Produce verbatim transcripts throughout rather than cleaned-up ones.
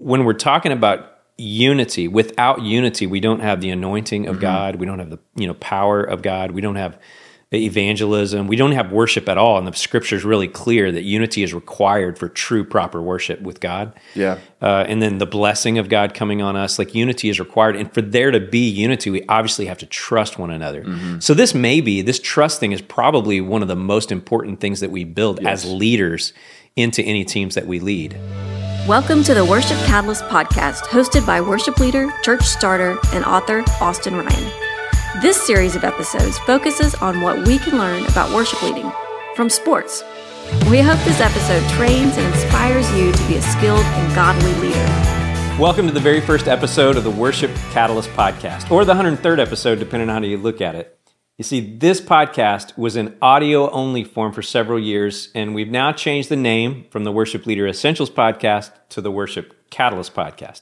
when we're talking about unity, without unity, we don't have the anointing of mm-hmm. God. We don't have the you know power of God. We don't have evangelism. We don't have worship at all. And the scripture is really clear that unity is required for true, proper worship with God. Yeah. Uh, and then the blessing of God coming on us, like unity is required. And for there to be unity, we obviously have to trust one another. Mm-hmm. So this may be, this trust thing is probably one of the most important things that we build yes. as leaders into any teams that we lead. Welcome to the Worship Catalyst podcast, hosted by worship leader, church starter, and author Austin Ryan. This series of episodes focuses on what we can learn about worship leading from sports. We hope this episode trains and inspires you to be a skilled and godly leader. Welcome to the very first episode of the Worship Catalyst podcast, or the one hundred third episode, depending on how you look at it. You see, this podcast was in audio-only form for several years, and we've now changed the name from the Worship Leader Essentials podcast to the Worship Catalyst podcast.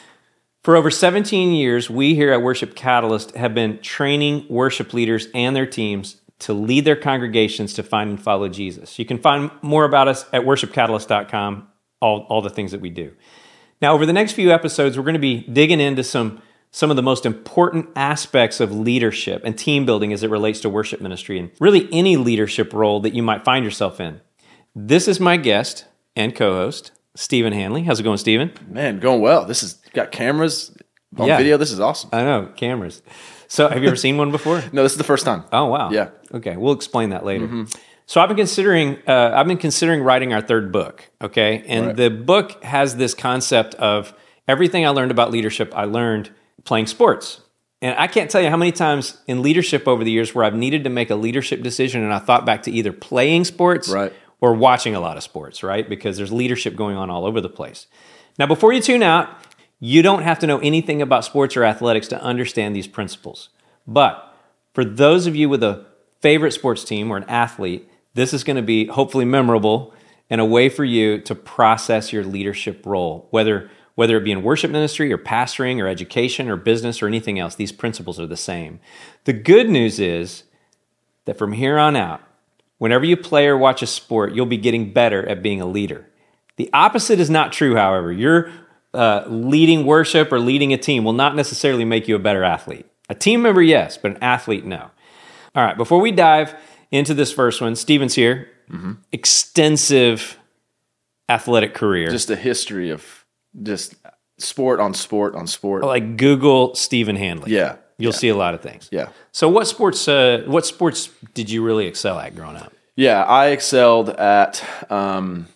For over seventeen years, we here at Worship Catalyst have been training worship leaders and their teams to lead their congregations to find and follow Jesus. You can find more about us at worship catalyst dot com, all, all the things that we do. Now, over the next few episodes, we're going to be digging into some, some of the most important aspects of leadership and team building as it relates to worship ministry and really any leadership role that you might find yourself in. This is my guest and co-host, Stephen Hanley. How's it going, Stephen? Man, going well. This is got cameras on yeah. video. This is awesome. I know, cameras. So have you ever seen one before? No, this is the first time. Oh, wow. Yeah. Okay, we'll explain that later. Mm-hmm. So I've been considering uh, I've been considering writing our third book, okay? And right. the book has this concept of everything I learned about leadership, I learned playing sports. And I can't tell you how many times in leadership over the years where I've needed to make a leadership decision and I thought back to either playing sports right. or watching a lot of sports, right? Because there's leadership going on all over the place. Now, before you tune out, you don't have to know anything about sports or athletics to understand these principles. But for those of you with a favorite sports team or an athlete, this is going to be hopefully memorable and a way for you to process your leadership role, whether whether it be in worship ministry or pastoring or education or business or anything else. These principles are the same. The good news is that from here on out, whenever you play or watch a sport, you'll be getting better at being a leader. The opposite is not true, however. Your uh, leading worship or leading a team will not necessarily make you a better athlete. A team member, yes, but an athlete, no. All right, before we dive into this first one, Stephen's here. Mm-hmm. Extensive athletic career. Just a history of just sport on sport on sport. Like Google Stephen Hanley. Yeah. You'll yeah. see a lot of things. Yeah. So what sports uh, what sports did you really excel at growing up? Yeah, I excelled at um,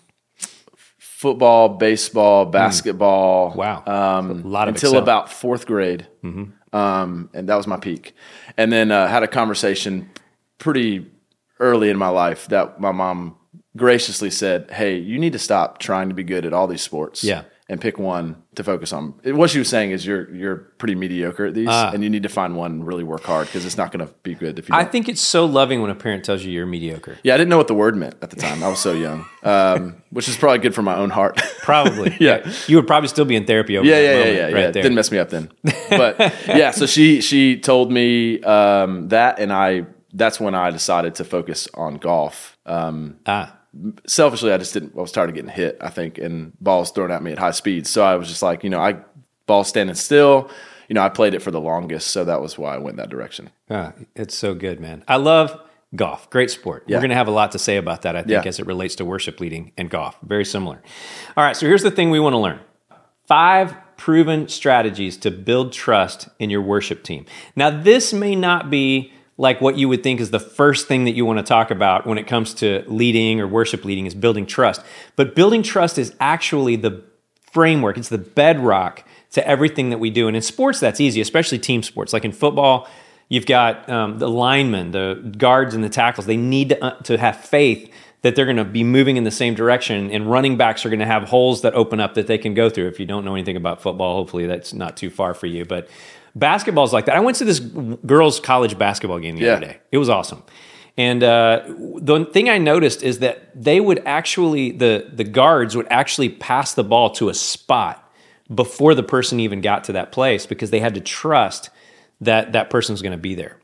football, baseball, basketball. Mm. Wow. Um, a lot of Until excel. about fourth grade. Mm-hmm. Um, and that was my peak. And then uh, had a conversation pretty early in my life that my mom graciously said, hey, you need to stop trying to be good at all these sports. Yeah. And pick one to focus on. What she was saying is you're you're pretty mediocre at these, uh, and you need to find one and really work hard because it's not going to be good if you don't. I think it's so loving when a parent tells you you're mediocre. Yeah, I didn't know what the word meant at the time. I was so young, um, which is probably good for my own heart. Probably. yeah. yeah. You would probably still be in therapy over yeah, that yeah, moment yeah, yeah, right yeah. there. Didn't mess me up then. But yeah, so she she told me um, that, and I that's when I decided to focus on golf. Um, ah. Selfishly, I just didn't. I was tired of getting hit, I think, and balls thrown at me at high speeds. So I was just like, you know, I ball standing still. You know, I played it for the longest, so that was why I went that direction. Ah, it's so good, man. I love golf. Great sport. Yeah. We're going to have a lot to say about that, I think, yeah. as it relates to worship leading and golf. Very similar. All right, so here's the thing we want to learn. Five proven strategies to build trust in your worship team. Now, this may not be like what you would think is the first thing that you want to talk about when it comes to leading or worship leading is building trust. But building trust is actually the framework. It's the bedrock to everything that we do. And in sports, that's easy, especially team sports. Like in football, you've got um, the linemen, the guards, and the tackles. They need to, uh, to have faith that they're going to be moving in the same direction, and running backs are going to have holes that open up that they can go through. If you don't know anything about football, hopefully that's not too far for you. But basketball's like that. I went to this girls' college basketball game the yeah. other day. It was awesome. And uh, the thing I noticed is that they would actually, the, the guards would actually pass the ball to a spot before the person even got to that place because they had to trust that that person's going to be there.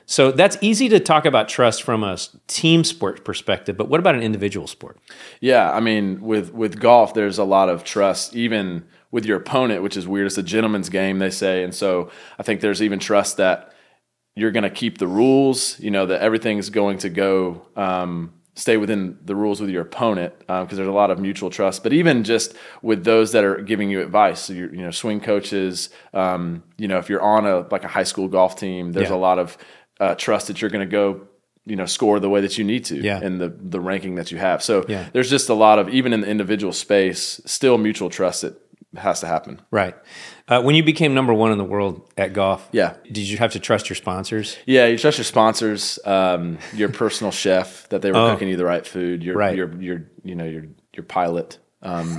So that's easy to talk about trust from a team sport perspective, but what about an individual sport? Yeah, I mean, with, with golf, there's a lot of trust, even with your opponent, which is weird. It's a gentleman's game, they say. And so I think there's even trust that you're going to keep the rules, you know, that everything's going to go, um, stay within the rules with your opponent, because um, there's a lot of mutual trust. But even just with those that are giving you advice, so you're, you know, swing coaches, um, you know, if you're on a like a high school golf team, there's Yeah. a lot of uh, trust that you're going to go, you know, score the way that you need to Yeah. in the the ranking that you have. So Yeah. there's just a lot of, even in the individual space, still mutual trust that has to happen. Right. Uh, when you became number one in the world at golf, Yeah. did you have to trust your sponsors? Yeah, you trust your sponsors, um, your personal chef, that they were Oh. cooking you the right food, your Right. your your you know your your pilot. Um,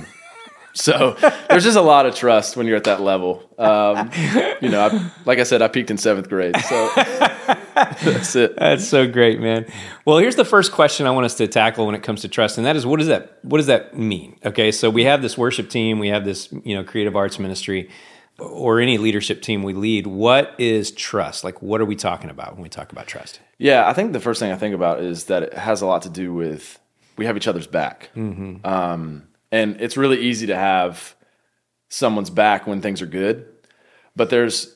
so there's just a lot of trust when you're at that level. Um, you know, I, like I said, I peaked in seventh grade, so that's it. That's so great, man. Well, here's the first question I want us to tackle when it comes to trust, and that is, what does that what does that mean? Okay, so we have this worship team, we have this, you know, creative arts ministry, or any leadership team we lead. What is trust? Like, what are we talking about when we talk about trust? Yeah, I think the first thing I think about is that it has a lot to do with we have each other's back. Mm-hmm. Um, and it's really easy to have someone's back when things are good. But there's,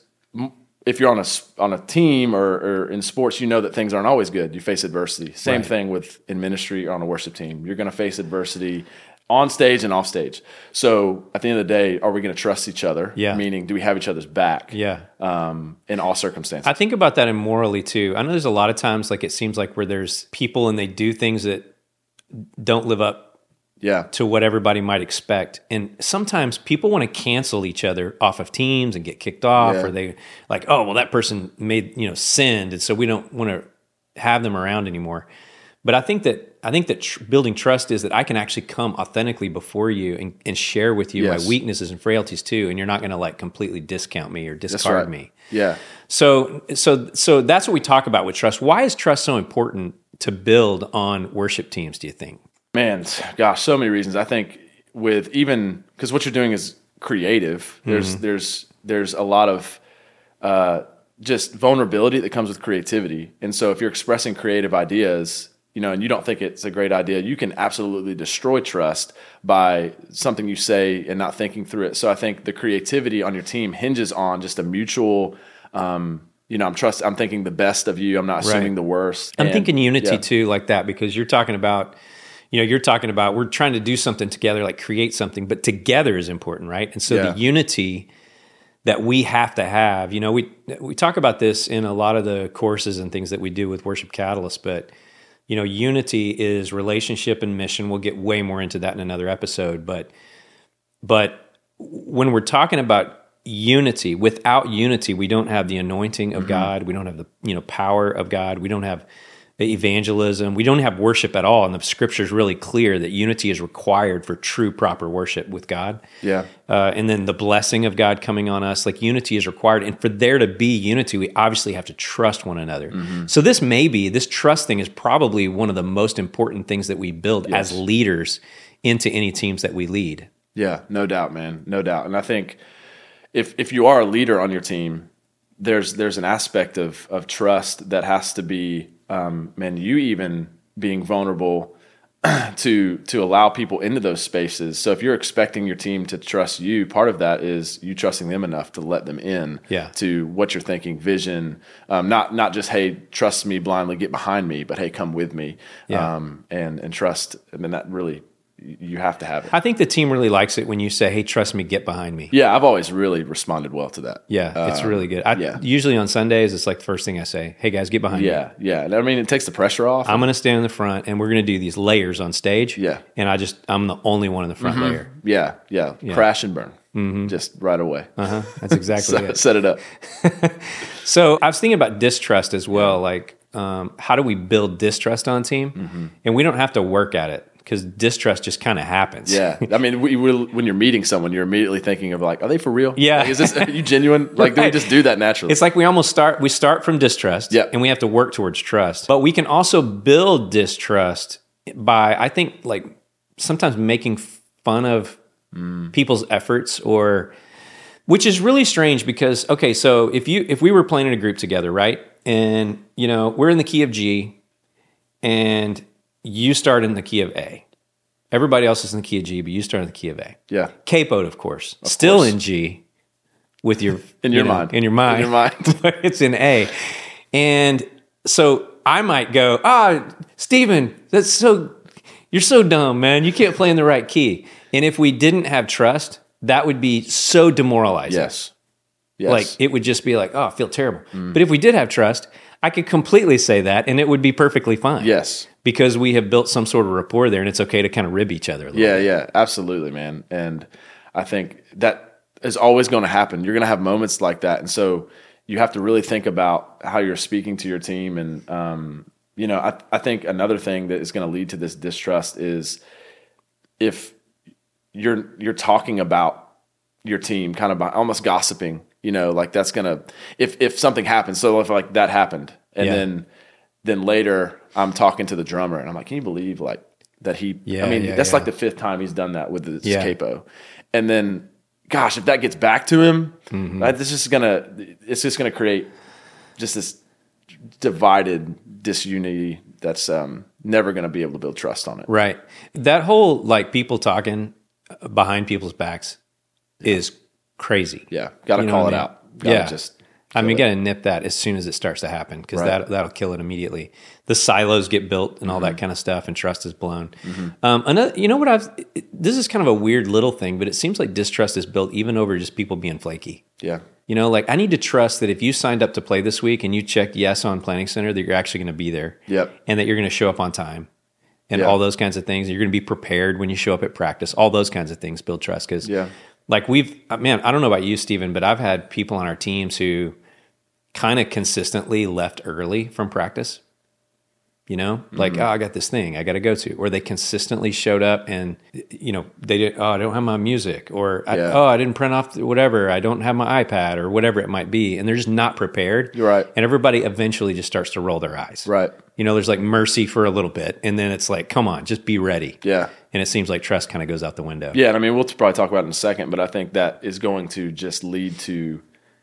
if you're on a, on a team or, or in sports, you know that things aren't always good. You face adversity. Same Right. thing with in ministry or on a worship team. You're going to face adversity on stage and off stage. So at the end of the day, are we going to trust each other? Yeah. Meaning, do we have each other's back? Yeah. Um, in all circumstances. I think about that in morally too. I know there's a lot of times, like it seems like where there's people and they do things that don't live up yeah. to what everybody might expect. And sometimes people want to cancel each other off of teams and get kicked off, Yeah. or they like, oh, well, that person made, you know, sinned, and so we don't want to have them around anymore. But I think that I think that tr- building trust is that I can actually come authentically before you and, and share with you Yes. my weaknesses and frailties too, and you're not going to like completely discount me or That's discard right. me. Yeah. So, so, so that's what we talk about with trust. Why is trust so important to build on worship teams, do you think? Man, gosh, so many reasons. I think with even because what you're doing is creative. There's Mm-hmm. there's there's a lot of uh, just vulnerability that comes with creativity. And so if you're expressing creative ideas, you know, and you don't think it's a great idea, you can absolutely destroy trust by something you say and not thinking through it. So I think the creativity on your team hinges on just a mutual. Um, you know, I'm trust. I'm thinking the best of you. I'm not assuming Right. the worst. I'm And- thinking unity yeah. too, like that, because you're talking about, you know, you're talking about we're trying to do something together, like create something, but together is important, right? And so Yeah. the unity that we have to have, you know, we we talk about this in a lot of the courses and things that we do with Worship Catalyst, but you know, unity is relationship and mission. We'll get way more into that in another episode, but but when we're talking about unity, without unity, we don't have the anointing of Mm-hmm. God. We don't have the, you know, power of God. We don't have evangelism. We don't have worship at all. And the scripture is really clear that unity is required for true, proper worship with God. Yeah. Uh, and then the blessing of God coming on us, like unity is required. And for there to be unity, we obviously have to trust one another. Mm-hmm. So this may be, this trust thing is probably one of the most important things that we build Yes. as leaders into any teams that we lead. Yeah, no doubt, man, no doubt. And I think if if you are a leader on your team, there's there's an aspect of of trust that has to be, um, man, you even being vulnerable to to allow people into those spaces. So if you're expecting your team to trust you, part of that is you trusting them enough to let them in Yeah. to what you're thinking, vision, um, not not just hey, trust me blindly, get behind me, but hey, come with me, Yeah. um, and and trust. I mean, that really you have to have it. I think the team really likes it when you say, hey, trust me, get behind me. Yeah, I've always really responded well to that. Yeah, it's Um, really good. I, yeah. Usually on Sundays, it's like the first thing I say, hey, guys, get behind me. Yeah, yeah. And I mean, it takes the pressure off. I'm going to stand in the front, and we're going to do these layers on stage. Yeah. And I just, I'm the only one in the front layer. yeah, yeah, Crash and burn. Mm-hmm. Just right away. Uh-huh. That's exactly set, it. set it up. So I was thinking about distrust as well. Like, um, how do we build distrust on team? Mm-hmm. And we don't have to work at it because distrust just kind of happens. Yeah. I mean, we, we, when you're meeting someone, you're immediately thinking of like, are they for real? Yeah. Like, is this, are you genuine? Like, do we Right. just do that naturally? It's like we almost start, we start from distrust Yep. and we have to work towards trust. But we can also build distrust by, I think, like sometimes making fun of Mm. people's efforts, or, which is really strange because, okay, so if you, if we were playing in a group together, right? And, you know, we're in the key of G, and you start in the key of A. Everybody else is in the key of G, but you start in the key of A. Yeah. Capoed, of course. Of Still course. in G with your... in your you know, mind. In your mind. In your mind. But it's in A. And so I might go, ah, Stephen, that's so... You're so dumb, man. You can't play in the right key. And if we didn't have trust, that would be so demoralizing. Yes. Yes. Like, it would just be like, oh, I feel terrible. Mm. But if we did have trust, I could completely say that, and it would be perfectly fine. Yes. Because we have built some sort of rapport there, and it's okay to kind of rib each other a little yeah, bit. Yeah, absolutely, man. And I think that is always going to happen. You're going to have moments like that. And so you have to really think about how you're speaking to your team. And, um, you know, I, I think another thing that is going to lead to this distrust is if you're you're talking about your team, kind of by, almost gossiping, you know, like that's going to, if, if something happens, so if like that happened, and yeah. then then later I'm talking to the drummer and I'm like, can you believe like that he, yeah, I mean, yeah, that's yeah. like the fifth time he's done that with this yeah. capo. And then, gosh, if that gets back to him, mm-hmm. that, this is going to, it's just going to create just this divided disunity that's um, never going to be able to build trust on it. Right. That whole like people talking behind people's backs yeah. is crazy. Yeah. Got to call it I mean? out. Gotta yeah. Just I mean, got to nip that as soon as it starts to happen because right. that, that'll kill it immediately. The silos get built and all mm-hmm. that kind of stuff, and trust is blown. Mm-hmm. Um, another, you know what I've, this is kind of a weird little thing, but it seems like distrust is built even over just people being flaky. Yeah. You know, like I need to trust that if you signed up to play this week and you checked yes on Planning Center, that you're actually going to be there. Yep. And that you're going to show up on time and yep. all those kinds of things. And you're going to be prepared when you show up at practice. All those kinds of things build trust. Because yeah. like we've, man, I don't know about you, Stephen, but I've had people on our teams who kind of consistently left early from practice. You know, like, mm-hmm. oh, I got this thing I got to go to. Or they consistently showed up and, you know, they did, oh, I don't have my music. Or, I, yeah. oh, I didn't print off whatever. I don't have my iPad or whatever it might be. And they're just not prepared. You're right. And everybody eventually just starts to roll their eyes. Right. You know, there's like mercy for a little bit. And then it's like, come on, just be ready. Yeah. And it seems like trust kind of goes out the window. Yeah. And I mean, we'll probably talk about it in a second, but I think that is going to just lead to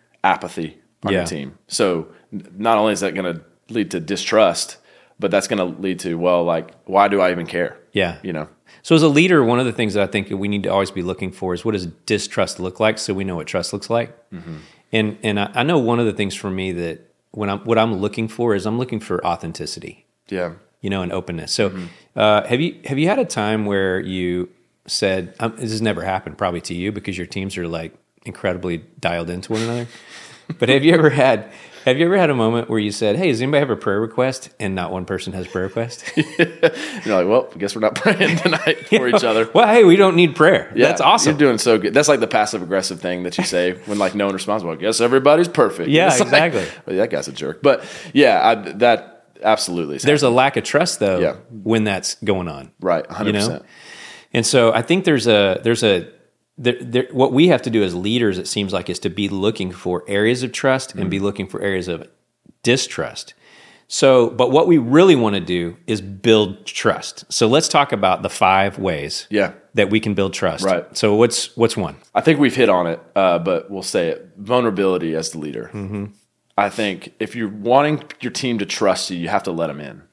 apathy on yeah. your team. So not only is that going to lead to distrust, but that's going to lead to, well, like, why do I even care? Yeah. You know? So as a leader, one of the things that I think we need to always be looking for is what does distrust look like so we know what trust looks like? Mm-hmm. And and I, I know one of the things for me that when I'm what I'm looking for is I'm looking for authenticity. Yeah. You know, and openness. So mm-hmm. uh, have you have you had a time where you said, um, this has never happened probably to you because your teams are like incredibly dialed into one another. But have you ever had have you ever had a moment where you said, hey, does anybody have a prayer request? And not one person has a prayer request? You're like, well, I guess we're not praying tonight for you know, each other. Well, hey, we don't need prayer. Yeah, that's awesome. You're doing so good. That's like the passive aggressive thing that you say when like no one responds. Well, I guess everybody's perfect. Yeah, it's exactly. Like, well, that guy's a jerk. But yeah, I, that absolutely is There's happening. A lack of trust though yeah. when that's going on. Right, one hundred percent. You know? And so I think there's a there's a There, there, what we have to do as leaders, it seems like, is to be looking for areas of trust mm-hmm. and be looking for areas of distrust. So, but what we really want to do is build trust. So let's talk about the five ways yeah. that we can build trust. Right. So what's what's one? I think we've hit on it, uh, but we'll say it. Vulnerability as the leader. Mm-hmm. I think if you're wanting your team to trust you, you have to let them in.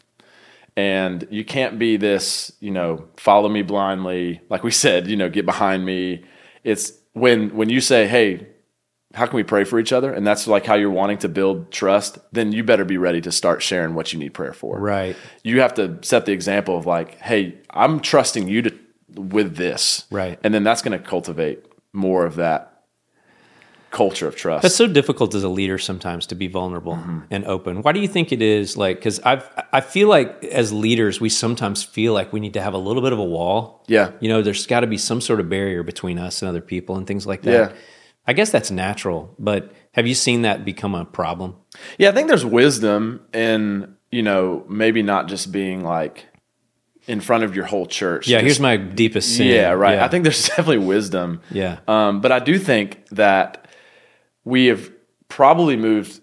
And you can't be this, you know, follow me blindly. Like we said, you know, get behind me. It's when when you say, hey, how can we pray for each other? And that's like how you're wanting to build trust, then you better be ready to start sharing what you need prayer for. Right. You have to set the example of like, hey, I'm trusting you to with this. Right. And then that's going to cultivate more of that culture of trust. That's so difficult as a leader sometimes to be vulnerable mm-hmm. and open. Why do you think it is? Like, because I've I feel like as leaders we sometimes feel like we need to have a little bit of a wall. Yeah, you know, there's got to be some sort of barrier between us and other people and things like that. Yeah, I guess that's natural. But have you seen that become a problem? Yeah, I think there's wisdom in, you know, maybe not just being like in front of your whole church. Yeah, just, here's my deepest sin. Yeah, right. Yeah. I think there's definitely wisdom. Yeah, um, but I do think that we have probably moved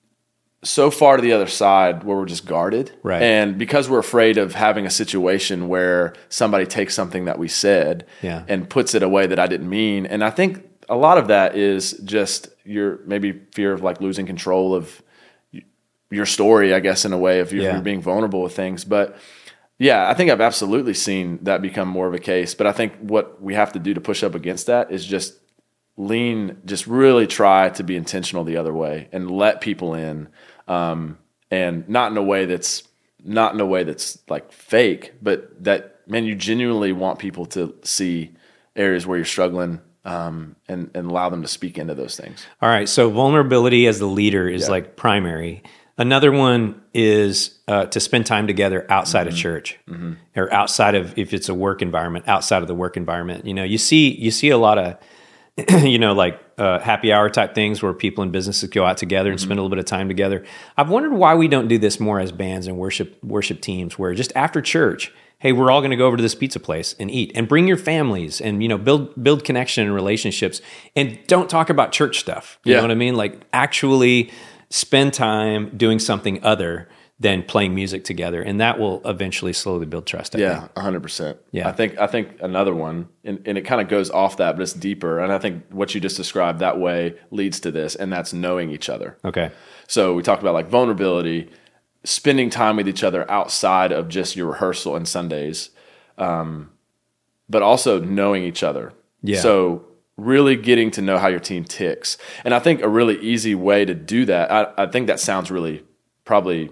so far to the other side where we're just guarded. Right. And because we're afraid of having a situation where somebody takes something that we said yeah. and puts it a way that I didn't mean. And I think a lot of that is just your maybe fear of like losing control of your story, I guess, in a way, if you're, Yeah. you're being vulnerable with things. But yeah, I think I've absolutely seen that become more of a case. But I think what we have to do to push up against that is just lean, just really try to be intentional the other way and let people in, um, and not in a way that's not in a way that's like fake, but that, man, you genuinely want people to see areas where you're struggling, um, and, and allow them to speak into those things. All right. So vulnerability as the leader is Yeah. like primary. Another one is uh, to spend time together outside Mm-hmm. of church, mm-hmm. or outside of, if it's a work environment, outside of the work environment. You know, you see you see a lot of, you know, like uh, happy hour type things where people in businesses go out together and Mm-hmm. spend a little bit of time together. I've wondered why we don't do this more as bands and worship worship teams, where just after church, hey, we're all going to go over to this pizza place and eat, and bring your families, and, you know, build build connection and relationships, and don't talk about church stuff. You Yeah. know what I mean? Like, actually spend time doing something other than playing music together, and that will eventually slowly build trust. I Yeah, think. a hundred percent. Yeah. I think I think another one, and, and it kind of goes off that, but it's deeper. And I think what you just described that way leads to this, and that's knowing each other. Okay. So we talked about like vulnerability, spending time with each other outside of just your rehearsal and Sundays, um, but also knowing each other. Yeah. So really getting to know how your team ticks. And I think a really easy way to do that, I, I think that sounds really probably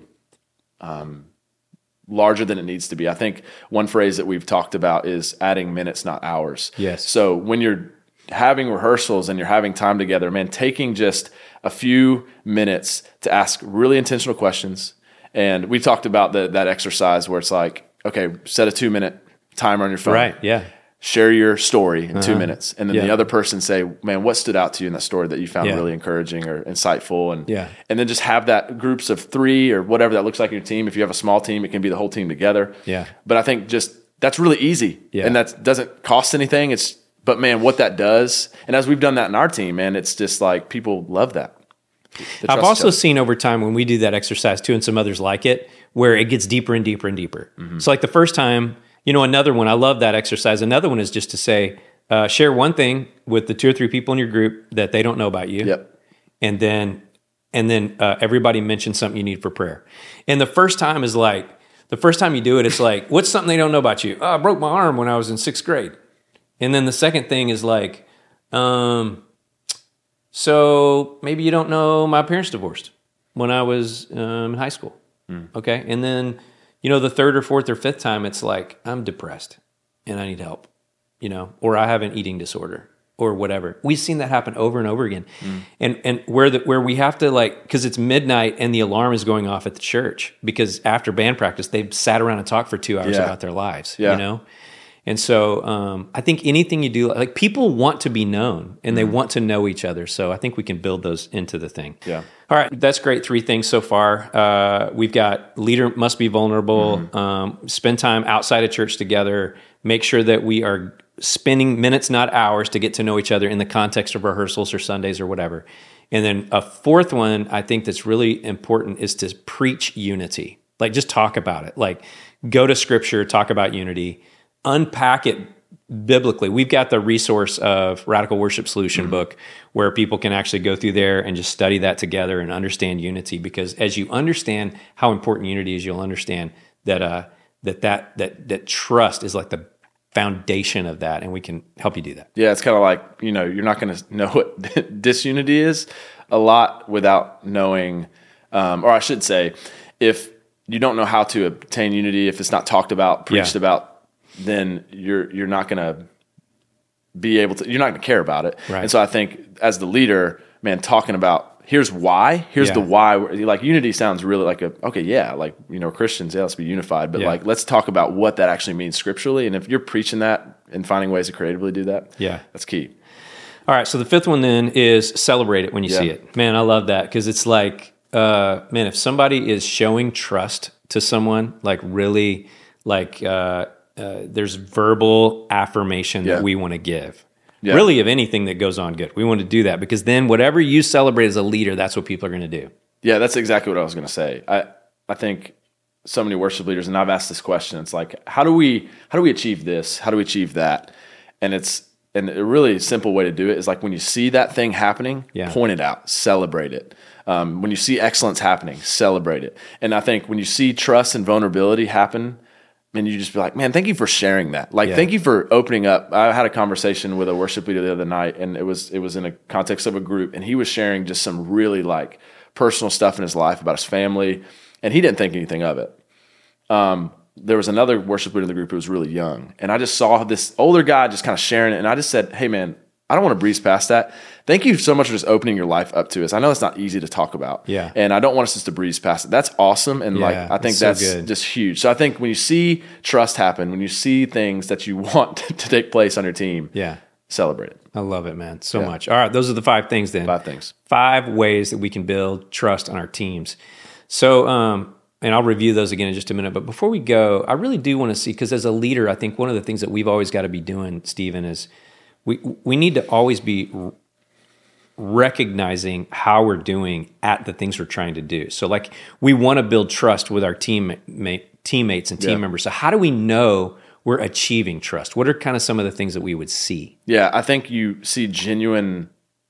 um, larger than it needs to be. I think one phrase that we've talked about is adding minutes, not hours. Yes. So when you're having rehearsals and you're having time together, man, taking just a few minutes to ask really intentional questions. And we talked about the, that exercise where it's like, okay, set a two minute timer on your phone. Right. Yeah. Share your story in two minutes. And then Yeah. the other person say, man, what stood out to you in that story that you found Yeah. really encouraging or insightful? And Yeah. and then just have that groups of three or whatever that looks like in your team. If you have a small team, it can be the whole team together. Yeah. But I think just that's really easy. Yeah. And that doesn't cost anything. It's but man, what that does, and as we've done that in our team, man, it's just like people love that. They I've trust each also other. seen over time when we do that exercise too, and some others like it, where it gets deeper and deeper and deeper. Mm-hmm. So like the first time, you know, another one, I love that exercise. Another one is just to say, uh, share one thing with the two or three people in your group that they don't know about you. Yep. And then, and then uh, everybody mentions something you need for prayer. And the first time is like, the first time you do it, it's like, what's something they don't know about you? Oh, I broke my arm when I was in sixth grade. And then the second thing is like, um, so maybe you don't know my parents divorced when I was um, in high school. Mm. Okay. And then, you know, the third or fourth or fifth time, it's like, I'm depressed and I need help, you know, or I have an eating disorder or whatever. We've seen that happen over and over again. Mm. And and where the, where we have to like, because it's midnight and the alarm is going off at the church, because after band practice, they've sat around and talked for two hours Yeah. about their lives, Yeah. you know? And so um, I think anything you do, like people want to be known and they want to know each other. So I think we can build those into the thing. Yeah. All right. That's great. Three things so far. Uh, we've got leader must be vulnerable, Mm-hmm. um, spend time outside of church together, make sure that we are spending minutes, not hours, to get to know each other in the context of rehearsals or Sundays or whatever. And then a fourth one I think that's really important is to preach unity. Like just talk about it. Like go to scripture, talk about unity, unpack it biblically. We've got the resource of Radical Worship Solution Mm-hmm. book where people can actually go through there and just study that together and understand unity. Because as you understand how important unity is, you'll understand that uh, that that that that trust is like the foundation of that, and we can help you do that. Yeah, it's kind of like, you know, you're not going to know what disunity is a lot without knowing, um, or I should say, if you don't know how to obtain unity, if it's not talked about, preached Yeah. about, then you're you're not going to be able to, you're not going to care about it. Right. And so I think as the leader, man, talking about here's why, here's Yeah. the why. Like unity sounds really like a, okay, yeah, like, you know, Christians, yeah, let's be unified. But Yeah. like, let's talk about what that actually means scripturally. And if you're preaching that and finding ways to creatively do that, Yeah. that's key. All right, so the fifth one then is celebrate it when you Yeah. see it. Man, I love that because it's like, uh, man, if somebody is showing trust to someone, like really, like uh, uh, there's verbal affirmation Yeah. that we want to give. Yeah. Really, of anything that goes on good, we want to do that because then whatever you celebrate as a leader, that's what people are going to do. Yeah, that's exactly what I was going to say. I I think so many worship leaders, and I've asked this question. It's like, how do we how do we achieve this? How do we achieve that? And it's and a really simple way to do it is like when you see that thing happening, Yeah. point it out, celebrate it. Um, when you see excellence happening, celebrate it. And I think when you see trust and vulnerability happen, and you just be like, man, thank you for sharing that. Like, Yeah. thank you for opening up. I had a conversation with a worship leader the other night, and it was it was in a context of a group, and he was sharing just some really like personal stuff in his life about his family, and he didn't think anything of it. Um, there was another worship leader in the group who was really young, and I just saw this older guy just kind of sharing it, and I just said, hey, man, I don't want to breeze past that. Thank you so much for just opening your life up to us. I know it's not easy to talk about. Yeah. And I don't want us just to breeze past it. That's awesome. And like, Yeah, I think it's so that's good. just huge. So I think when you see trust happen, when you see things that you want to take place on your team, Yeah. celebrate it. I love it, man. So Yeah. much. All right. Those are the five things then. Five things. Five ways that we can build trust on our teams. So, um, and I'll review those again in just a minute. But before we go, I really do want to see, because as a leader, I think one of the things that we've always got to be doing, Stephen, is we we need to always be r- recognizing how we're doing at the things we're trying to do. So like we want to build trust with our teammate, teammates and team Yeah. members. So how do we know we're achieving trust? What are kind of some of the things that we would see? Yeah, I think you see genuine,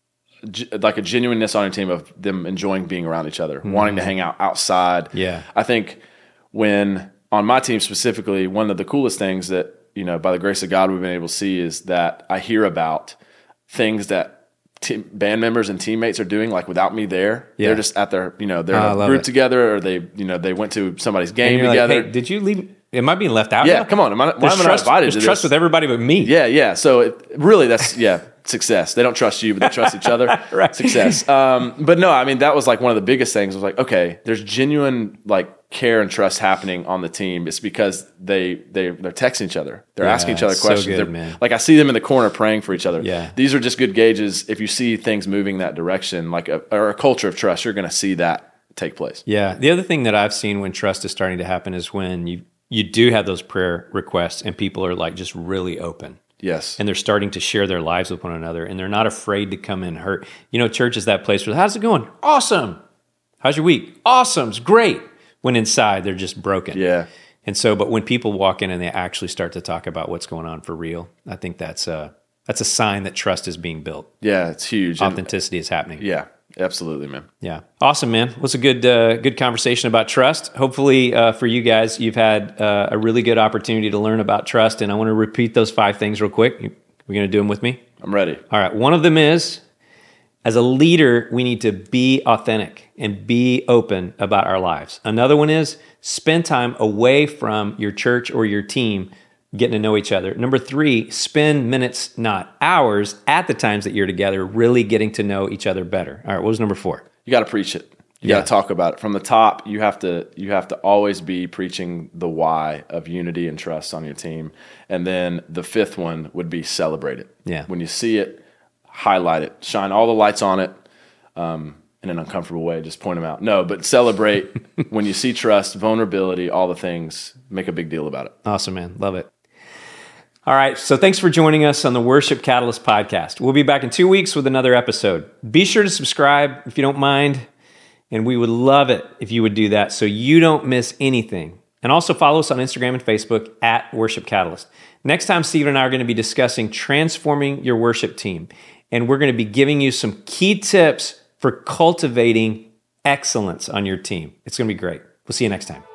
ge- like a genuineness on your team of them enjoying being around each other, wanting to hang out outside. Yeah. I think when on my team specifically, one of the coolest things that, you know, by the grace of God, we've been able to see is that I hear about things that team, band members and teammates are doing, like without me there. Yeah. They're just at their, you know, they're Oh, I in a love group it. together, or they, you know, they went to somebody's game And you're together. like, hey, did you leave? Am I being left out? Yeah, now? come on. Am I, why There's am I not trust, invited there's to trust this? with everybody but me. Yeah, yeah. So it, really, that's yeah, success. They don't trust you, but they trust each other. Right. Success. Um, but no, I mean that was like one of the biggest things. Was like, okay, there's genuine like care and trust happening on the team. It's because they they they're texting each other. They're Yeah, asking each other so questions. good, They're- man. Like I see them in the corner praying for each other. Yeah. These are just good gauges. If you see things moving that direction, like a, or a culture of trust, you're going to see that take place. Yeah. The other thing that I've seen when trust is starting to happen is when you you do have those prayer requests and people are like just really open. Yes. And they're starting to share their lives with one another, and they're not afraid to come in and hurt. You know, church is that place where, how's it going? Awesome. How's your week? Awesome. It's great. When inside, they're just broken. Yeah. And so, but when people walk in and they actually start to talk about what's going on for real, I think that's a, that's a sign that trust is being built. Yeah, it's huge. And- Authenticity is happening. yeah, absolutely, man. Yeah. Awesome, man. It was a good uh, good conversation about trust. Hopefully uh, for you guys, you've had uh, a really good opportunity to learn about trust. And I want to repeat those five things real quick. We're going to do them with me? I'm ready. All right. One of them is, as a leader, we need to be authentic and be open about our lives. Another one is spend time away from your church or your team getting to know each other. Number three, spend minutes, not hours, at the times that you're together, really getting to know each other better. All right. What was number four? You got to preach it. You Yeah. got to talk about it from the top. You have to you have to always be preaching the why of unity and trust on your team. And then the fifth one would be celebrate it. Yeah. When you see it, highlight it, shine all the lights on it. Um, in an uncomfortable way, just point them out. No, but celebrate when you see trust, vulnerability, all the things. Make a big deal about it. Awesome, man. Love it. All right. So thanks for joining us on the Worship Catalyst podcast. We'll be back in two weeks with another episode. Be sure to subscribe if you don't mind. And we would love it if you would do that so you don't miss anything. And also follow us on Instagram and Facebook at Worship Catalyst. Next time, Stephen and I are going to be discussing transforming your worship team. And we're going to be giving you some key tips for cultivating excellence on your team. It's going to be great. We'll see you next time.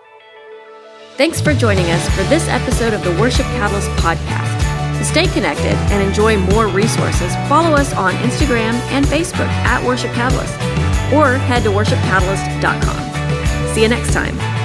Thanks for joining us for this episode of the Worship Catalyst podcast. To stay connected and enjoy more resources, follow us on Instagram and Facebook at Worship Catalyst, or head to worship catalyst dot com. See you next time.